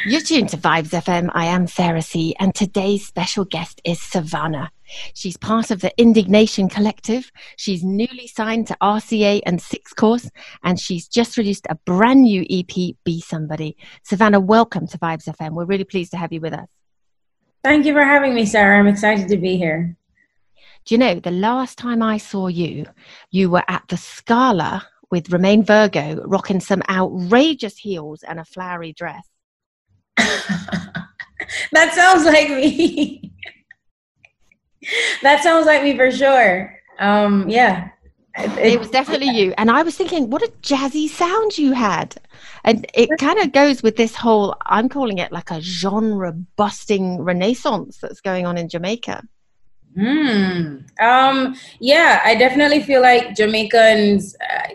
You're tuned to Vibes FM. I am Sarah C. And today's special guest is Savannah. She's part of the Indignation Collective. She's newly signed to RCA and Six Course, and she's just released a brand new EP, Be Somebody. Savannah, welcome to Vibes FM. We're really pleased to have you with us. Thank you for having me, Sarah. I'm excited to be here. Do you know, the last time I saw you, you were at the Scala with Romain Virgo, rocking some outrageous heels and a flowery dress. That sounds like me. That sounds like me for sure. Yeah. It was definitely you. And I was thinking, what a jazzy sound you had. And it kind of goes with this whole, I'm calling it like a genre busting renaissance that's going on in Jamaica. Yeah, I definitely feel like Jamaicans,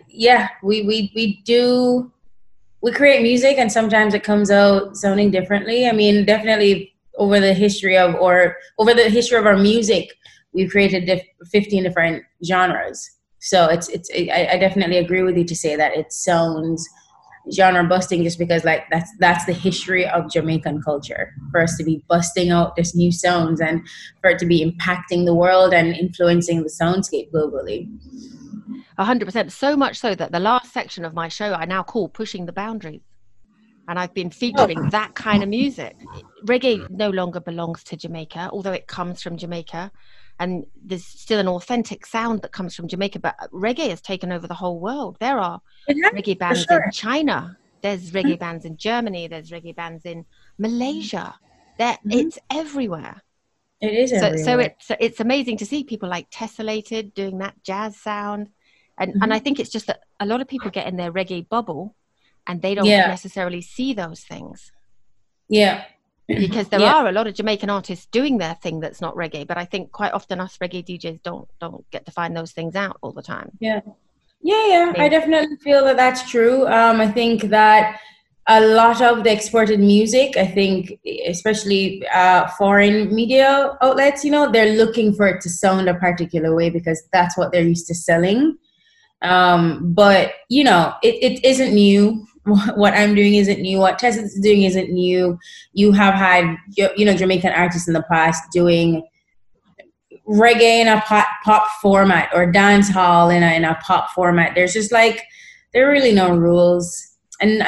we create music and sometimes it comes out sounding differently. I mean, definitely over the history of our music, we've created 15 different genres. So I definitely agree with you to say that it sounds genre busting just because like that's the history of Jamaican culture, for us to be busting out this new sounds and for it to be impacting the world and influencing the soundscape globally. 100%. So much so that the last section of my show I now call Pushing the Boundaries. And I've been featuring that kind of music. Reggae no longer belongs to Jamaica, although it comes from Jamaica. And there's still an authentic sound that comes from Jamaica. But reggae has taken over the whole world. There are reggae bands in China. There's reggae bands in Germany. There's reggae bands in Malaysia. It's everywhere. It is everywhere. So it's amazing to see people like Tessellated doing that jazz sound. And I think it's just that a lot of people get in their reggae bubble and they don't necessarily see those things. Yeah. Because there are a lot of Jamaican artists doing their thing that's not reggae, but I think quite often us reggae DJs don't get to find those things out all the time. Yeah. I definitely feel that that's true. I think that a lot of the exported music, I think, especially foreign media outlets, they're looking for it to sound a particular way because that's what they're used to selling. But it isn't new. What I'm doing isn't new. What Tess is doing isn't new. You have had, Jamaican artists in the past doing reggae in a pop format or dance hall in a pop format. There's just there are really no rules. And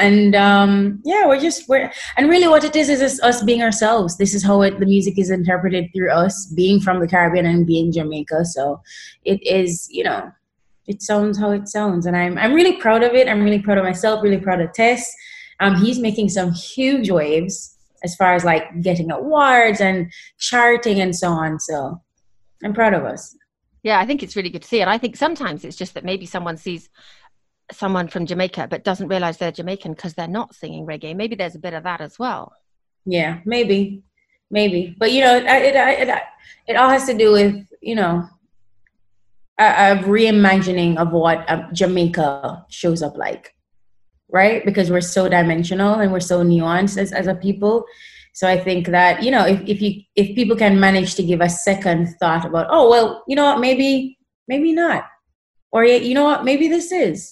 really what it is us being ourselves. This is how the music is interpreted through us being from the Caribbean and being Jamaica. So it is, it sounds how it sounds, and I'm really proud of it. I'm really proud of myself, really proud of Tess. He's making some huge waves as far as getting awards and charting and so on. So I'm proud of us. Yeah, I think it's really good to see. And I think sometimes it's just that maybe someone sees someone from Jamaica but doesn't realize they're Jamaican because they're not singing reggae. Maybe there's a bit of that as well. Yeah, maybe. But it all has to do with a reimagining of what Jamaica shows up like, right? Because we're so dimensional and we're so nuanced as a people. So I think that, if people can manage to give a second thought about, oh, well, you know what, maybe not. Or, you know what, maybe this is,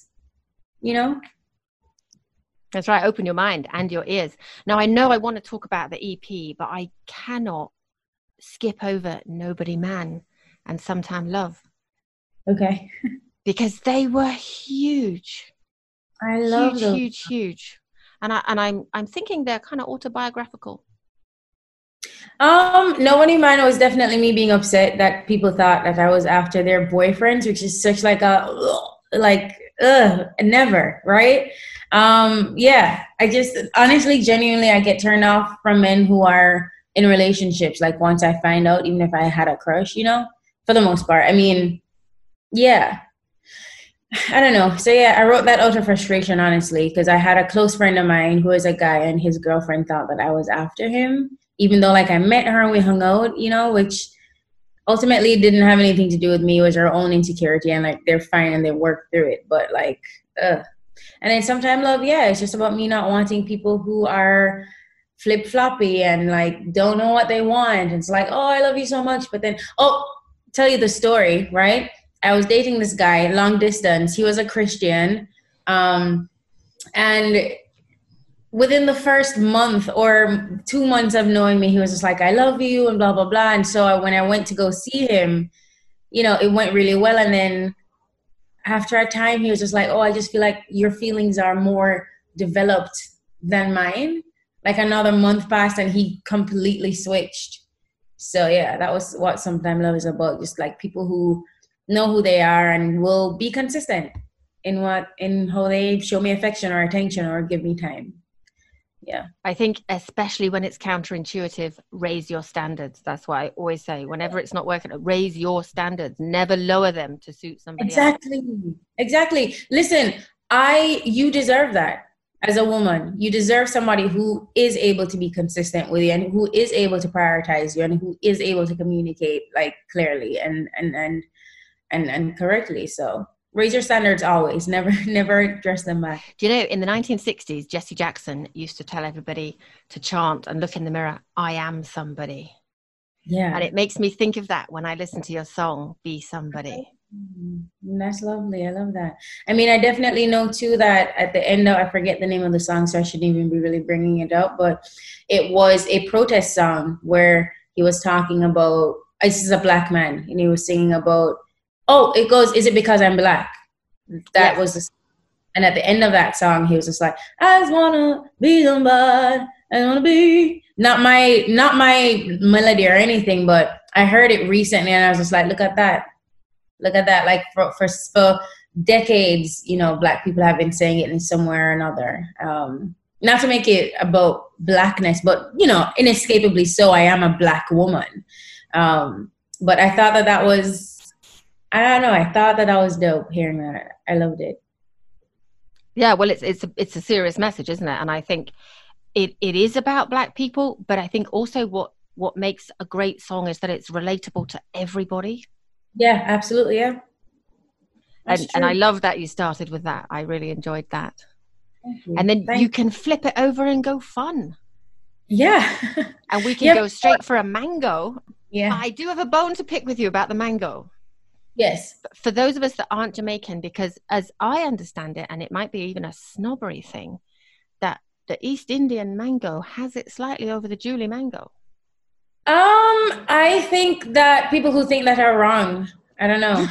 That's right. Open your mind and your ears. Now, I know I want to talk about the EP, but I cannot skip over Nobody Man and Sometime Love. Okay. Because they were huge. I love them. Huge. And I'm thinking they're kind of autobiographical. Nobody Man was definitely me being upset that people thought that I was after their boyfriends, which is such never, right? I just honestly, genuinely, I get turned off from men who are in relationships. Once I find out, even if I had a crush, for the most part. I mean, yeah, I don't know. So I wrote that out of frustration, honestly, because I had a close friend of mine who is a guy and his girlfriend thought that I was after him, even though I met her and we hung out, which ultimately didn't have anything to do with me. It was her own insecurity and they're fine and they work through it. But and then Sometime Love, it's just about me not wanting people who are flip-floppy and don't know what they want. It's oh, I love you so much. But then, tell you the story, right? I was dating this guy long distance. He was a Christian. And within the first month or 2 months of knowing me, he was just like, I love you and blah, blah, blah. And so when I went to go see him, you know, it went really well. And then after a time, he was just like, oh, I just feel like your feelings are more developed than mine. Like another month passed and he completely switched. So yeah, that was what Sometimes Love is about. Just like people who know who they are and will be consistent in how they show me affection or attention or give me time. Yeah. I think especially when it's counterintuitive, raise your standards. That's what I always say. Whenever it's not working, raise your standards. Never lower them to suit somebody else. Exactly. Listen, you deserve that as a woman. You deserve somebody who is able to be consistent with you and who is able to prioritize you and who is able to communicate like clearly and correctly. So raise your standards always. Never dress them back. Do you know, in the 1960s, Jesse Jackson used to tell everybody to chant and look in the mirror, I am somebody. Yeah. And it makes me think of that when I listen to your song, Be Somebody. That's lovely. I love that. I mean, I definitely know too that at the end of, I forget the name of the song, so I shouldn't even be really bringing it up, but it was a protest song where he was talking about, this is a black man, and he was singing about, it goes, is it because I'm black? That was and at the end of that song, he was just like, I just wanna be somebody, I wanna be, not my melody or anything, but I heard it recently and I was just like, look at that. Like for decades, you know, black people have been saying it in some way or another. Not to make it about blackness, but, you know, inescapably so, I am a black woman. But I thought that was, I don't know. I thought that was dope hearing that. I loved it. Yeah, well, it's a serious message, isn't it? And I think it is about black people, but I think also what makes a great song is that it's relatable to everybody. Yeah, absolutely. Yeah. And I love that you started with that. I really enjoyed that. And then you can flip it over and go fun. Yeah. And we can go straight for a mango. Yeah. I do have a bone to pick with you about the mango. Yes. For those of us that aren't Jamaican, because as I understand it, and it might be even a snobbery thing, that the East Indian mango has it slightly over the Julie mango. I think that people who think that are wrong. I don't know.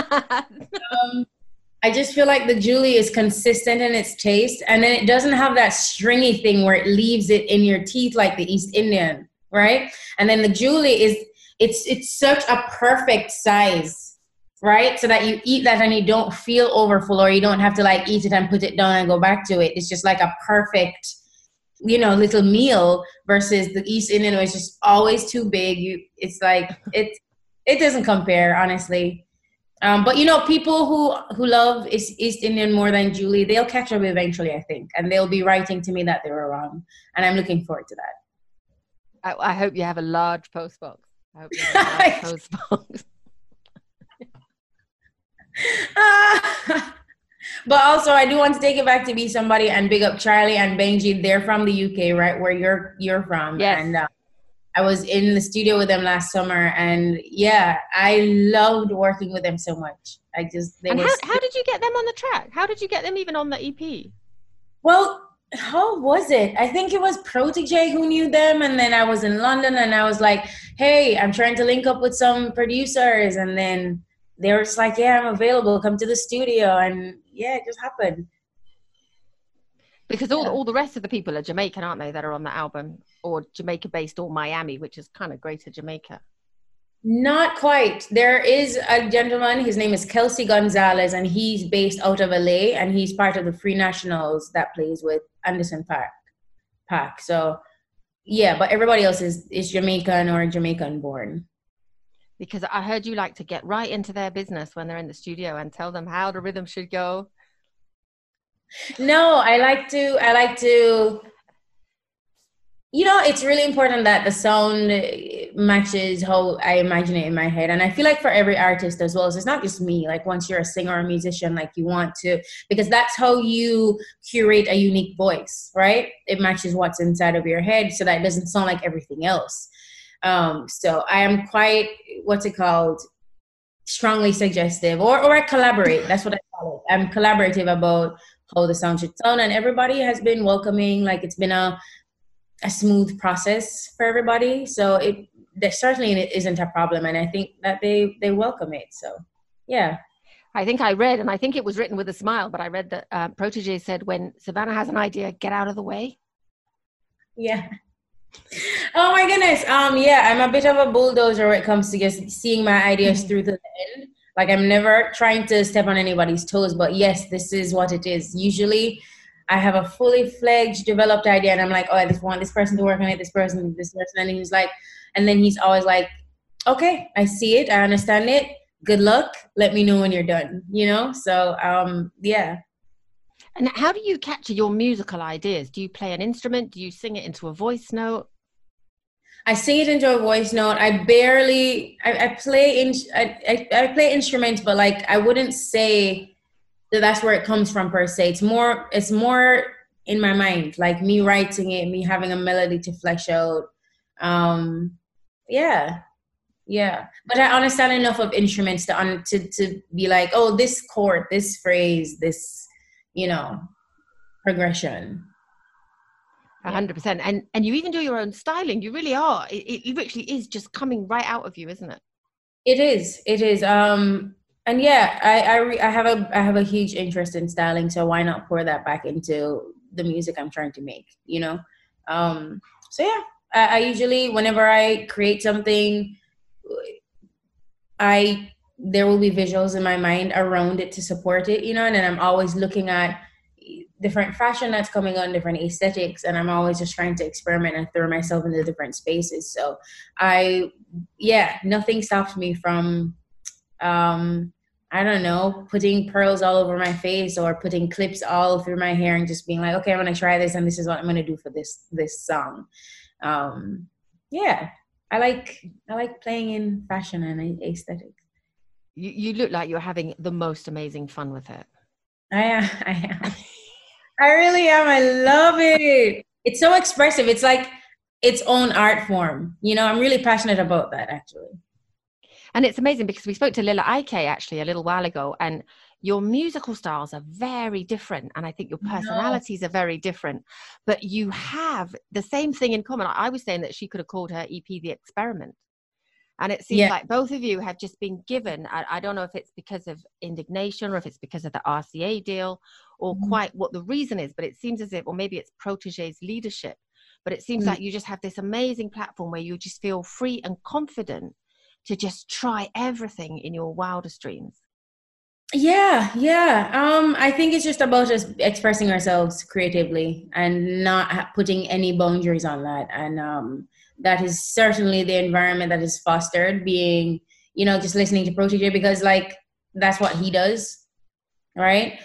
I just feel like the Julie is consistent in its taste, and then it doesn't have that stringy thing where it leaves it in your teeth like the East Indian, right? And then the Julie it's such a perfect size, right? So that you eat that and you don't feel overfull, or you don't have to like eat it and put it down and go back to it. It's just like a perfect, you know, little meal, versus the East Indian, which is just always too big. It's like, it doesn't compare, honestly. But you know, people who love East Indian more than Julie, they'll catch up eventually, I think, and they'll be writing to me that they were wrong, and I'm looking forward to that. I hope you have a large post box. I hope you have a large post box. But also, I do want to take it back to Be Somebody and big up Charlie and Benji. They're from the UK, right, where you're from. Yes. And I was in the studio with them last summer, and yeah, I loved working with them so much. How did you get them on the track? How did you get them even on the EP? Well, how was it? I think it was Protege who knew them, and then I was in London, and I was like, hey, I'm trying to link up with some producers, and then they were just like, yeah, I'm available, come to the studio, and yeah, it just happened. Because all the rest of the people are Jamaican, aren't they, that are on the album? Or Jamaica-based, or Miami, which is kind of Greater Jamaica? Not quite. There is a gentleman, his name is Kelsey Gonzalez, and he's based out of LA, and he's part of the Free Nationals that plays with Anderson .Paak. So, yeah, but everybody else is Jamaican or Jamaican born. Because I heard you like to get right into their business when they're in the studio and tell them how the rhythm should go. No, I like to, you know, it's really important that the sound matches how I imagine it in my head. And I feel like for every artist as well, so it's not just me, like once you're a singer or a musician, like you want to, because that's how you curate a unique voice, right? It matches what's inside of your head so that it doesn't sound like everything else. So I am quite, strongly suggestive, or I collaborate. That's what I call it. I'm collaborative about how the sound should sound, and everybody has been welcoming. Like it's been a smooth process for everybody, so there certainly isn't a problem, and I think that they welcome it. So yeah. I think I read, and I think it was written with a smile, but I read that Protégé said, when Savannah has an idea, get out of the way. Yeah. Oh my goodness. Yeah, I'm a bit of a bulldozer when it comes to just seeing my ideas through to the end. Like I'm never trying to step on anybody's toes, but yes, this is what it is. Usually I have a fully fledged developed idea and I'm like, oh, I just want this person to work on it, this person, and he's like, and then he's always like, okay, I see it, I understand it. Good luck. Let me know when you're done, you know? So yeah. And how do you capture your musical ideas? Do you play an instrument? Do you sing it into a voice note? I sing it into a voice note. I play instruments, but like I wouldn't say that that's where it comes from per se. It's more in my mind, like me writing it, me having a melody to flesh out. Yeah. But I understand enough of instruments to be like, oh, this chord, this phrase, this, you know, progression. 100%. And you even do your own styling. You really are. It literally is just coming right out of you, isn't it? It is. And yeah, I have a huge interest in styling, so why not pour that back into the music I'm trying to make, you know? So yeah, I usually, whenever I create something, there will be visuals in my mind around it to support it, you know, and then I'm always looking at different fashion that's coming on, different aesthetics, and I'm always just trying to experiment and throw myself into different spaces. So nothing stops me from I don't know, putting pearls all over my face or putting clips all through my hair and just being like, okay, I'm gonna try this and this is what I'm gonna do for this song. Yeah, I like playing in fashion and aesthetics. You look like you're having the most amazing fun with it. I am. I really am. I love it. It's so expressive. It's like its own art form. You know, I'm really passionate about that, actually. And it's amazing because we spoke to Lila Ike actually a little while ago, and your musical styles are very different. And I think your personalities are very different, but you have the same thing in common. I was saying that she could have called her EP The Experiment. And it seems like both of you have just been given, I don't know if it's because of indignation or if it's because of the RCA deal or quite what the reason is, but it seems as if, or maybe it's Protégé's leadership, but it seems like you just have this amazing platform where you just feel free and confident to just try everything in your wildest dreams. Yeah. I think it's just about just expressing ourselves creatively and not putting any boundaries on that. And that is certainly the environment that is fostered, being, you know, just listening to Protégé, because like that's what he does, right?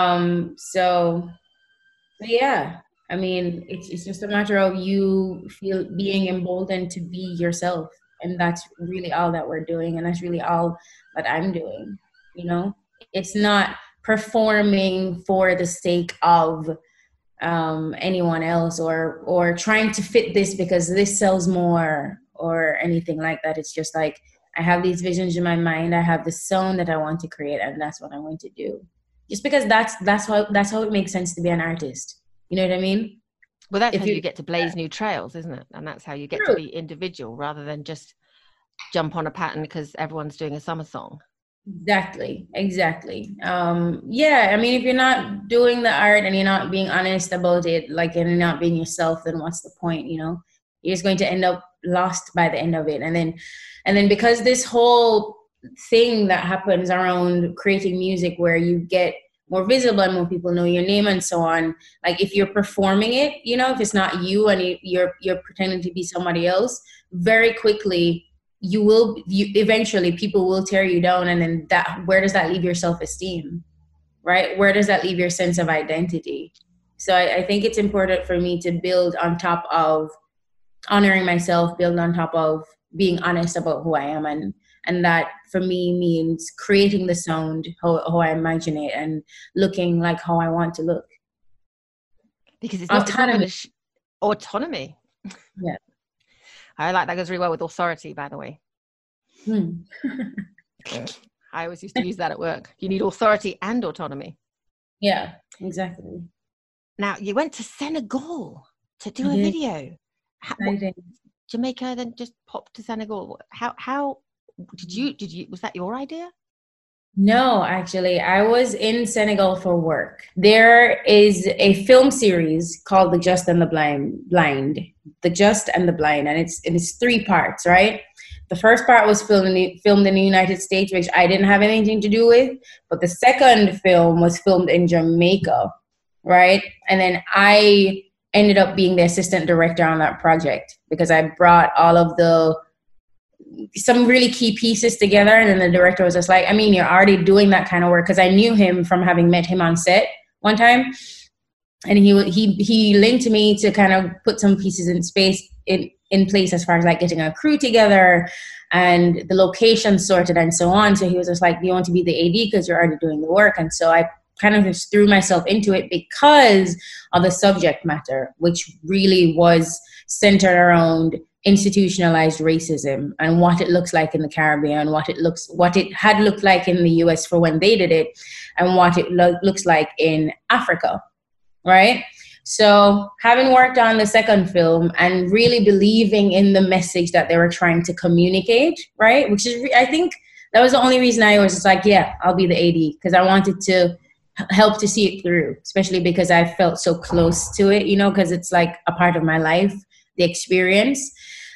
So yeah, I mean, it's just a matter of you being emboldened to be yourself, and that's really all that we're doing, and that's really all that I'm doing. You know, it's not performing for the sake of anyone else or trying to fit this because this sells more or anything like that. It's just like I have these visions in my mind, I have this sound that I want to create, and that's what I'm going to do, just because that's how it makes sense to be an artist. You know what I mean? Well, that's how you get to blaze new trails, isn't it? And that's how you get to be individual rather than just jump on a pattern because everyone's doing a summer song. Exactly. Yeah, I mean, if you're not doing the art and you're not being honest about it, like, and you're not being yourself, then what's the point? You know, you're just going to end up lost by the end of it. And then because this whole thing that happens around creating music where you get more visible and more people know your name and so on, like if you're performing it, you know, if it's not you and you're pretending to be somebody else, very quickly you eventually people will tear you down, and then where does that leave your self-esteem, right? Where does that leave your sense of identity? So I think it's important for me to build on top of honoring myself, build on top of being honest about who I am, and that for me means creating the sound how I imagine it and looking like how I want to look. Because it's not autonomy. Autonomy. Yeah. I like that. Goes really well with authority, by the way. I always used to use that at work. You need authority and autonomy. Yeah, exactly. Now, you went to Senegal to I do a did. video. I did. Jamaica, then just popped to Senegal. How did you, was that your idea? No, actually, I was in Senegal for work. There is a film series called The Just and the Blind, The Just and the Blind, and it's three parts, right? The first part was filmed in the United States, which I didn't have anything to do with, but the second film was filmed in Jamaica, right? And then I ended up being the assistant director on that project because I brought all of the some really key pieces together, and then the director was just like, I mean, you're already doing that kind of work, because I knew him from having met him on set one time, and he linked me to kind of put some pieces in place as far as like getting a crew together and the location sorted and so on. So he was just like, do you want to be the AD because you're already doing the work? And so I kind of just threw myself into it because of the subject matter, which really was centered around institutionalized racism and what it looks like in the Caribbean, what it had looked like in the US for when they did it, and what it looks like in Africa, right? So having worked on the second film and really believing in the message that they were trying to communicate, right? Which is, I think that was the only reason I was just like, yeah, I'll be the AD, because I wanted to help to see it through, especially because I felt so close to it, because it's like a part of my life, the experience.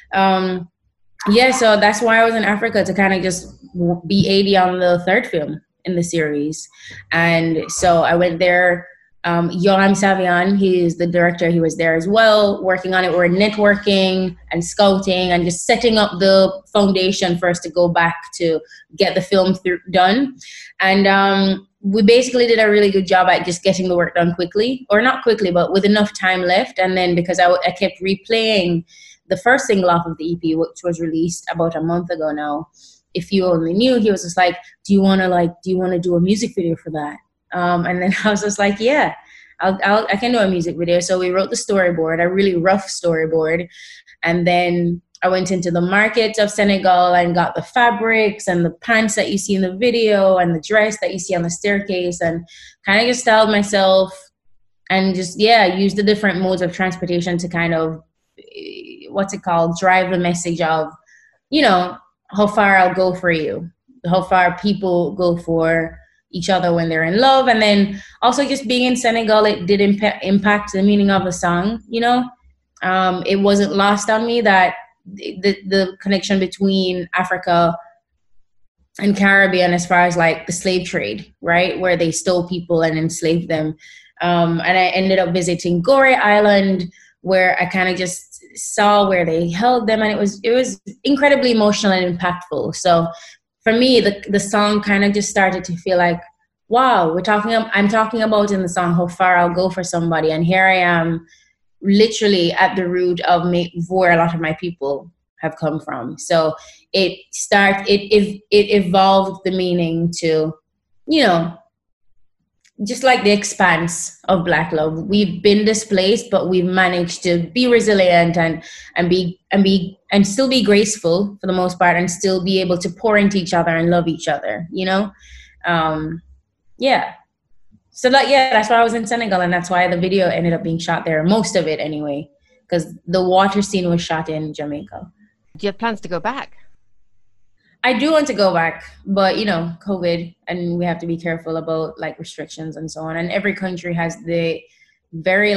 Yeah, so that's why I was in Africa, to kind of just be AD on the third film in the series. And so I went there. Yoram Savian, he's the director, he was there as well, working on it. We're networking and scouting and just setting up the foundation for us to go back to get the film done. And we basically did a really good job at just getting the work done quickly, or not quickly, but with enough time left. And then because I kept replaying the first single off of the EP, which was released about a month ago now, If You Only Knew, he was just like, do you want to do a music video for that? And then I was just like, yeah, I can do a music video. So we wrote the storyboard, a really rough storyboard. And then I went into the market of Senegal and got the fabrics and the pants that you see in the video and the dress that you see on the staircase, and kind of just styled myself and just, used the different modes of transportation to kind of, drive the message of, how far I'll go for you, how far people go for each other when they're in love. And then also just being in Senegal, it did impact the meaning of the song. It wasn't lost on me that the connection between Africa and Caribbean, as far as like the slave trade, right, where they stole people and enslaved them. And I ended up visiting Gorée Island, where I kind of just saw where they held them, and it was incredibly emotional and impactful. So for me, the song kind of just started to feel like, wow, I'm talking about in the song how far I'll go for somebody, and here I am, literally at the root of where a lot of my people have come from. So it evolved the meaning to, just like the expanse of Black love. We've been displaced, but we've managed to be resilient and still be graceful for the most part, and still be able to pour into each other and love each other, yeah. So that's why I was in Senegal, and that's why the video ended up being shot there, most of it anyway, because the water scene was shot in Jamaica. Do you have plans to go back? I do want to go back, but COVID, and we have to be careful about like restrictions and so on. And every country has the very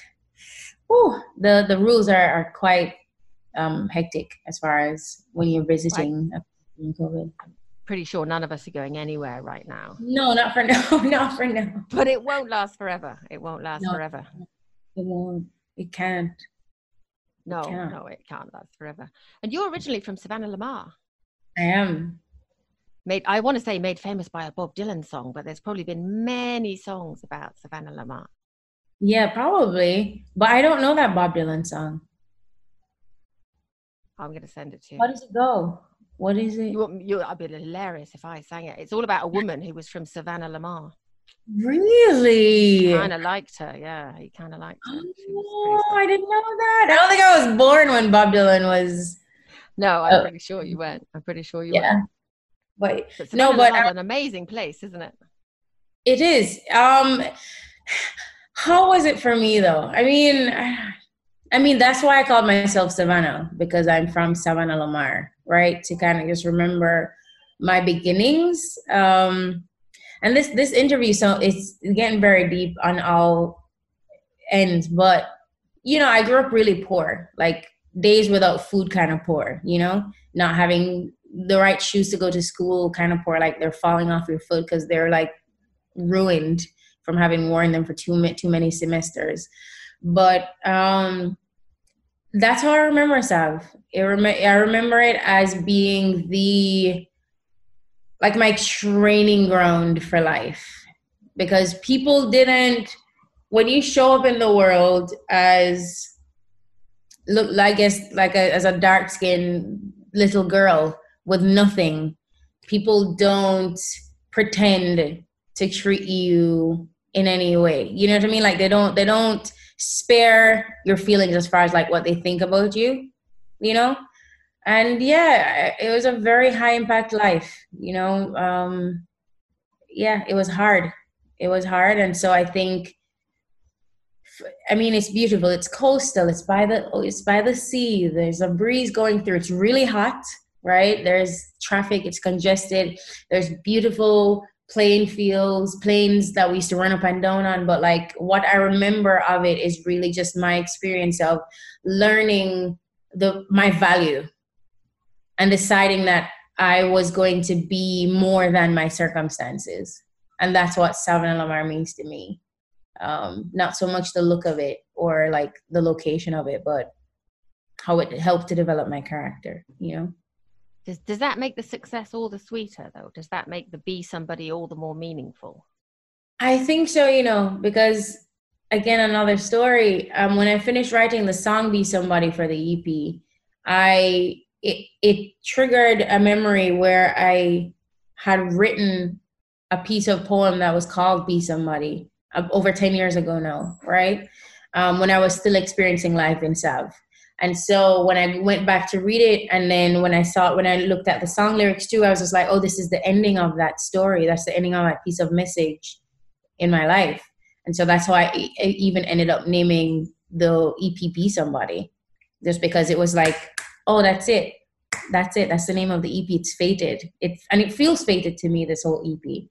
the rules are quite hectic as far as when you're visiting in COVID. Pretty sure none of us are going anywhere right now. No, not for now. Not for now. But it won't last forever. It won't last forever. It won't. It can't. No, it can't last forever. And you're originally from Savannah-la-Mar. I am. I want to say made famous by a Bob Dylan song, but there's probably been many songs about Savannah-la-Mar. Yeah, probably. But I don't know that Bob Dylan song. I'm going to send it to you. How does it go? What is it? I'd be hilarious if I sang it. It's all about a woman who was from Savannah-la-Mar. Really? He kind of liked her. Yeah, he kind of liked her. Oh, I didn't know that. I don't think I was born when Bob Dylan was. No, I'm pretty sure you weren't. I'm pretty sure you weren't. But Savannah-la-Mar's an amazing place, isn't it? It is. How was it for me though? I mean, that's why I called myself Savannah, because I'm from Savannah Lamar, right? To kind of just remember my beginnings. And this interview, so it's getting very deep on all ends, but I grew up really poor, like days without food kind of poor, not having the right shoes to go to school kind of poor, like they're falling off your foot because they're like ruined from having worn them for too many semesters. But that's how I remember Sav. I remember it as being like my training ground for life, because people didn't, when you show up in the world as look, I guess, as a dark skinned little girl with nothing, people don't pretend to treat you in any way. You know what I mean? Like they don't spare your feelings as far as like what they think about you, And yeah, it was a very high impact life, Yeah, it was hard. It was hard. And so I think, it's beautiful. It's coastal. It's by the sea. There's a breeze going through. It's really hot, right? There's traffic. It's congested. There's beautiful plains that we used to run up and down on. But like what I remember of it is really just my experience of learning my value and deciding that I was going to be more than my circumstances. And that's what Savannah Lamar means to me. Not so much the look of it or like the location of it, but how it helped to develop my character, Does that make the success all the sweeter though? Does that make the be somebody all the more meaningful? I think so, because again, another story, when I finished writing the song Be Somebody for the EP, it triggered a memory where I had written a piece of poem that was called Be Somebody over 10 years ago now, right? When I was still experiencing life in Sav. And so when I went back to read it, and then when I looked at the song lyrics too, I was just like, oh, this is the ending of that story. That's the ending of that piece of message in my life. And so that's why I even ended up naming the EP Be Somebody, just because it was like, oh, that's it. That's it. That's the name of the EP. It's fated. And it feels fated to me, this whole EP.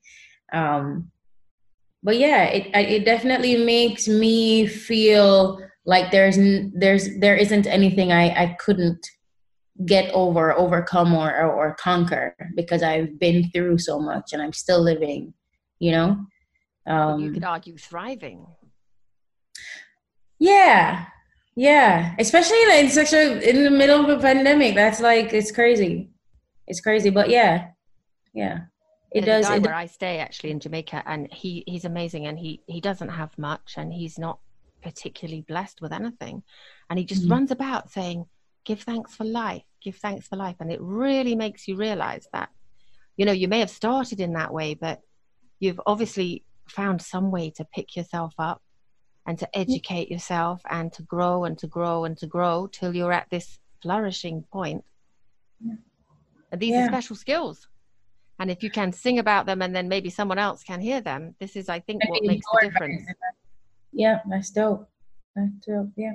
But yeah, it definitely makes me feel like there isn't anything I couldn't get over, overcome, or conquer, because I've been through so much and I'm still living, You could argue thriving. Yeah, especially in in the middle of a pandemic. That's like, it's crazy, but yeah. It There's does. a guy where I stay actually in Jamaica, and he's amazing, and he doesn't have much, and he's not particularly blessed with anything, and he just runs about saying, give thanks for life, and it really makes you realize that you may have started in that way, but you've obviously found some way to pick yourself up and to educate yourself and to grow and to grow and to grow till you're at this flourishing point. And these are special skilles. And if you can sing about them and then maybe someone else can hear them, this is, I think, what makes the difference. Yeah, that's dope. Yeah.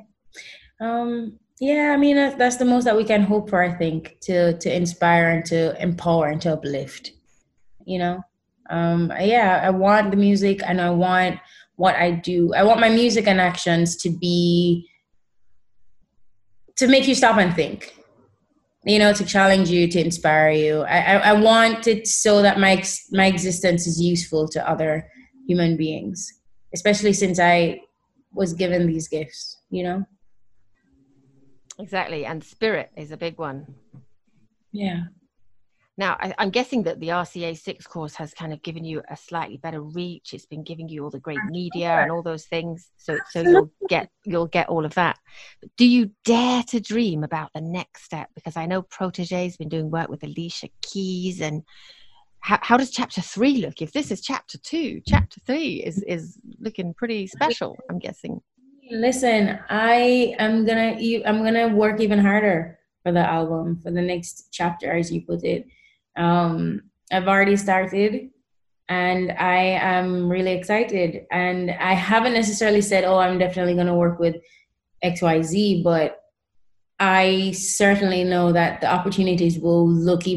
Yeah, that's the most that we can hope for, I think, to inspire and to empower and to uplift. Yeah, I want the music, and I want what I do. I want my music and actions to make you stop and think. To challenge you, to inspire you. I want it so that my existence is useful to other human beings, especially since I was given these gifts, Exactly. And spirit is a big one. Yeah. Now, I'm guessing that the RCA 6 course has kind of given you a slightly better reach. It's been giving you all the great media and all those things. So you'll get all of that. But do you dare to dream about the next step? Because I know Protege's been doing work with Alicia Keys. And how does chapter 3 look? If this is chapter 2, chapter 3 is looking pretty special, I'm guessing. Listen, I'm gonna work even harder for the album, for the next chapter, as you put it. I've already started. and I am really excited. And I haven't necessarily said, oh, I'm definitely going to work with XYZ, but I certainly know that the opportunities will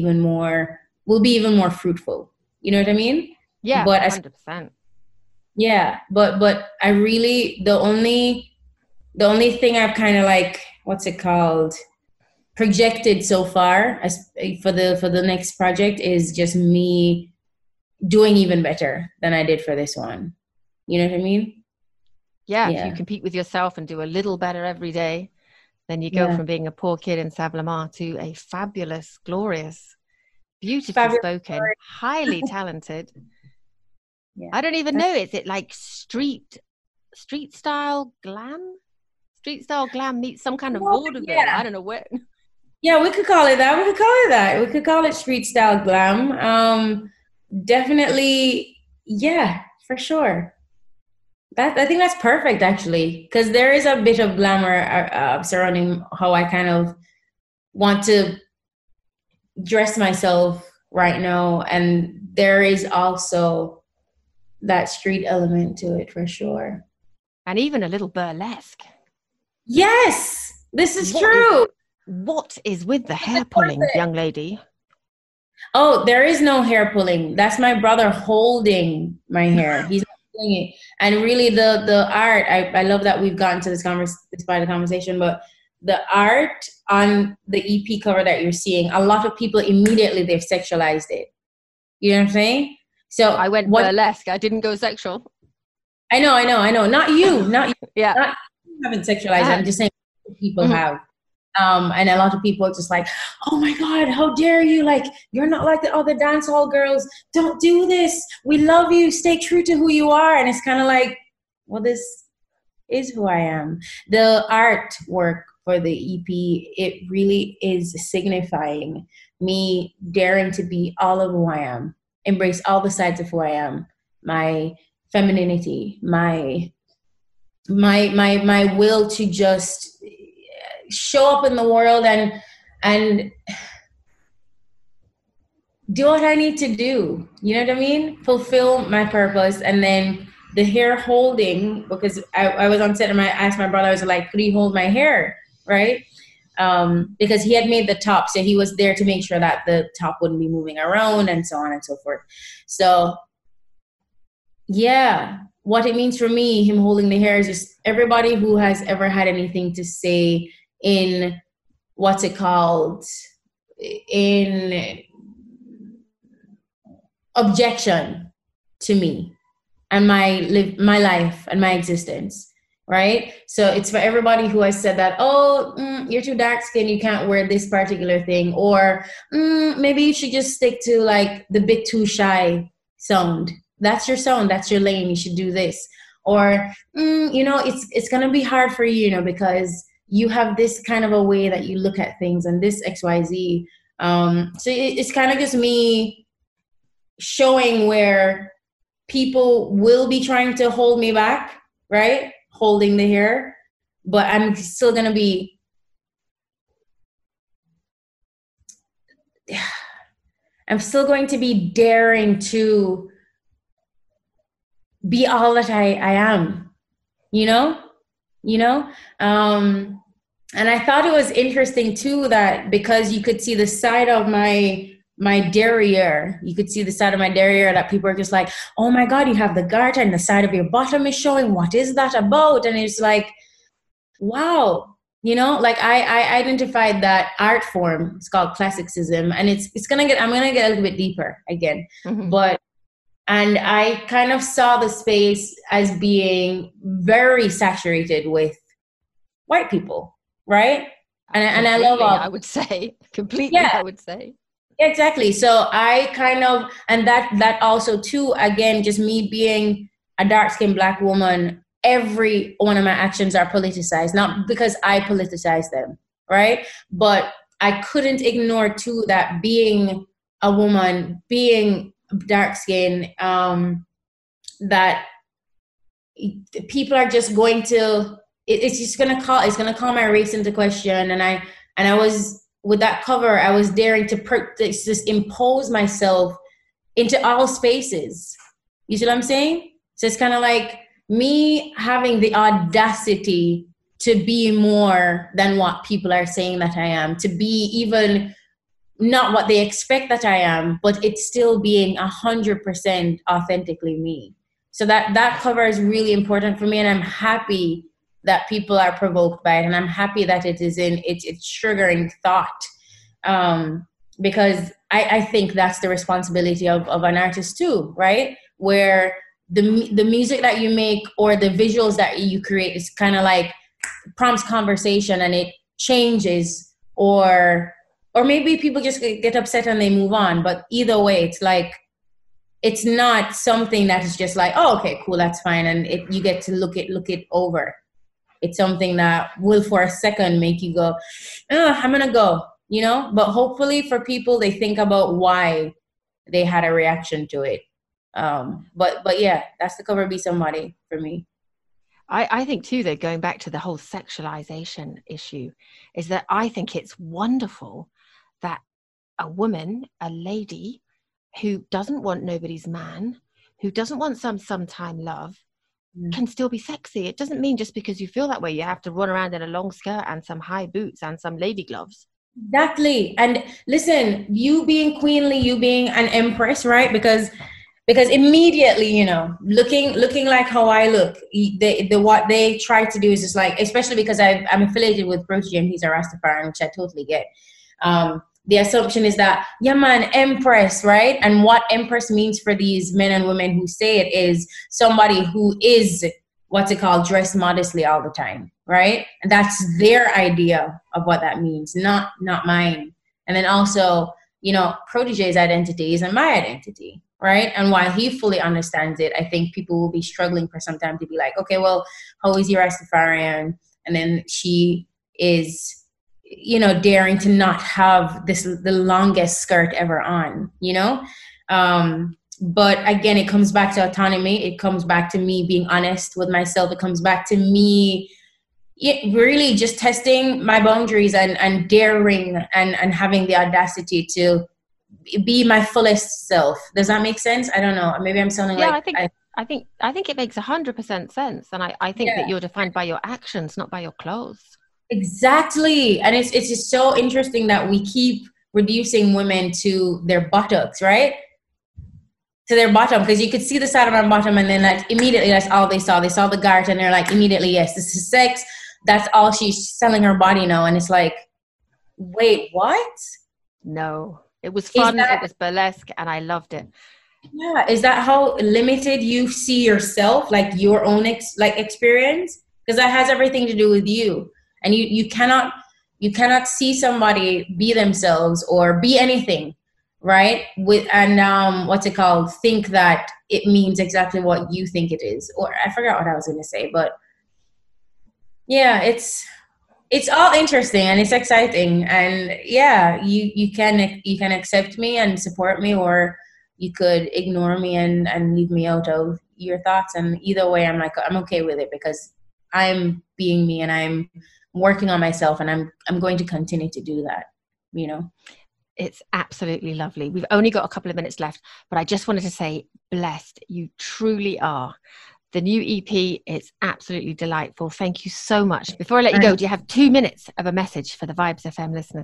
be even more fruitful. You know what I mean? Yeah, But 100%. yeah, but I really, the only thing I've kind of like, what's it called, projected so far as for the next project is just me doing even better than I did for this one. You know what I mean? Yeah, if you Yeah. compete with yourself and do a little better every day, then you go Yeah. from being a poor kid in Saint-Lamar to a fabulous, glorious, beautifully Fabulous spoken, story. highly talented. Yeah. I don't even know. Is it like street style glam? Street style glam meets some kind of vaudeville. I Yeah. don't know where. Yeah, we could call it that. We could call it that. We could call it street style glam. Definitely, yeah, for sure. That I think that's perfect actually, because there is a bit of glamour surrounding how I kind of want to dress myself right now, and there is also that street element to it for sure. And even a little burlesque. Yes, this is What is true. what is with the hair pulling, young lady? Oh, there is no hair pulling. That's my brother holding my hair. He's not pulling it. And really, the art. I love that we've gotten to this part of the conversation. But the art on the EP cover that you're seeing, a lot of people immediately they've sexualized it. You know what I'm saying? So I went what? burlesque. I didn't go sexual. I know. Not you. Not you. Yeah. Not you haven't sexualized it. I'm just saying people Mhm. have. And a lot of people are just like, oh my God, how dare you? Like, you're not like the other dance hall girls. Don't do this. We love you. Stay true to who you are. And it's kind of like, well, this is who I am. The artwork for the EP, it really is signifying me daring to be all of who I am, embrace all the sides of who I am, my femininity, my will to just show up in the world and do what I need to do. You know what I mean? Fulfill my purpose. And then the hair holding, because I was on set and I asked my brother, I was like, could you hold my hair? Right? Because he had made the top. So he was there to make sure that the top wouldn't be moving around and so on and so forth. So yeah, what it means for me, him holding the hair, is just everybody who has ever had anything to say in what's it called, in objection to me and my life and my existence, right? So it's for everybody who has said that, oh, you're too dark skinned, you can't wear this particular thing, or maybe you should just stick to like the bit too shy sound. That's your sound, that's your lane, you should do this. Or it's gonna be hard for you, because you have this kind of a way that you look at things and this XYZ. So it's kind of just me showing where people will be trying to hold me back, right? Holding the hair, but I'm still gonna be I'm still going to be daring to be all that I am, you know? And I thought it was interesting too, that because you could see the side of my derriere, that people are just like, oh my God, you have the garter and the side of your bottom is showing. What is that about? And it's like, wow, like I identified that art form. It's called classicism, and I'm gonna get a little bit deeper again, and I kind of saw the space as being very saturated with white people, right? And I love all. I would say completely. Yeah. I would say Exactly. So I kind of, and that also too, again, just me being a dark-skinned Black woman, every one of my actions are politicized, not because I politicize them, right? But I couldn't ignore too that being a woman, being dark-skinned, that people are just going to, it's going to call my race into question. And I was, with that cover, I was daring to just impose myself into all spaces. You see what I'm saying? So it's kind of like me having the audacity to be more than what people are saying that I am, to be even not what they expect that I am, but it's still being 100% authentically me. So that cover is really important for me, and I'm happy that people are provoked by it, and I'm happy that it is in it's triggering thought, because I think that's the responsibility of an artist too, right? Where the music that you make or the visuals that you create is kind of like prompts conversation, and it changes, or maybe people just get upset and they move on. But either way, it's like, it's not something that is just like, oh, okay, cool, that's fine, and you get to look it over. It's something that will for a second make you go, I'm gonna go, you know. But hopefully for people, they think about why they had a reaction to it. But yeah, that's the cover Be Somebody for me. I think too, though, going back to the whole sexualization issue, is that I think it's wonderful that a woman, a lady who doesn't want nobody's man, who doesn't want sometime love, can still be sexy. It doesn't mean just because you feel that way, you have to run around in a long skirt and some high boots and some lady gloves. Exactly. And listen, you being queenly, you being an empress, right? Because immediately, you know, looking like how I look, what they try to do is just like, especially because I'm affiliated with Protege and he's a Rastafarian, which I totally get. The assumption is that, yeah, man, empress, right? And what empress means for these men and women who say it is somebody who is, what's it called, dressed modestly all the time, right? And that's their idea of what that means, not mine. And then also, you know, Protege's identity isn't my identity, right? And while he fully understands it, I think people will be struggling for some time to be like, okay, well, how is your Rastafarian? And then she is, you know, daring to not have the longest skirt ever on, you know? But again, it comes back to autonomy. It comes back to me being honest with myself. It comes back to me really just testing my boundaries and daring and having the audacity to be my fullest self. Does that make sense? I don't know. Maybe I'm sounding like... I think it makes 100% sense. And I think that you're defined by your actions, not by your clothes. Exactly. And it's just so interesting that we keep reducing women to their buttocks, right? To their bottom, because you could see the side of our bottom, and then like immediately that's all they saw. They saw the garter and they're like, immediately, yes, this is sex. That's all she's selling her body now. And it's like, wait, what? No, it was fun. It was burlesque, and I loved it. Yeah. Is that how limited you see yourself, like your own experience? Because that has everything to do with you. And you cannot see somebody be themselves or be anything, right? What's it called? Think that it means exactly what you think it is. Or I forgot what I was going to say, but yeah, it's all interesting and it's exciting. And yeah, you can accept me and support me, or you could ignore me and leave me out of your thoughts. And either way, I'm okay with it, because I'm being me and I'm working on myself, and I'm going to continue to do that, you know. It's absolutely lovely. We've only got a couple of minutes left, but I just wanted to say, blessed, you truly are. The new EP is absolutely delightful. Thank you so much. Before I let you go, do you have 2 minutes of a message for the Vibes FM listeners?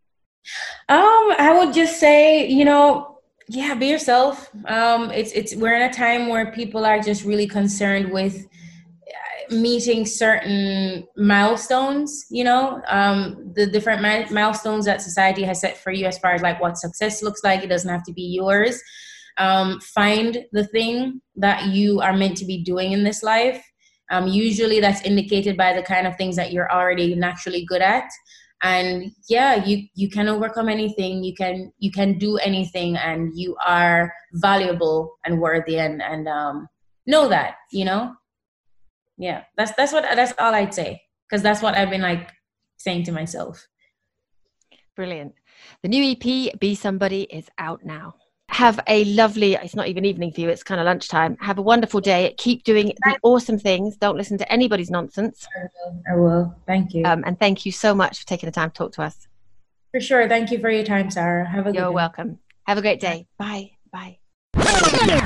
I would just say, you know, yeah, be yourself. We're in a time where people are just really concerned with meeting certain milestones, you know, the different milestones that society has set for you as far as like what success looks like. It doesn't have to be yours. Find the thing that you are meant to be doing in this life. Usually that's indicated by the kind of things that you're already naturally good at. And yeah, you can overcome anything. You can do anything, and you are valuable and worthy, and know that, you know. Yeah, that's all I'd say, because that's what I've been like saying to myself. Brilliant. The new EP, Be Somebody, is out now. Have a lovely, it's not even evening for you, it's kind of lunchtime. Have a wonderful day. Keep doing the awesome things. Don't listen to anybody's nonsense. I will. Thank you. And thank you so much for taking the time to talk to us. For sure. Thank you for your time, Sarah. Have a good day. You're welcome. Have a great day. Bye. Bye. Yeah.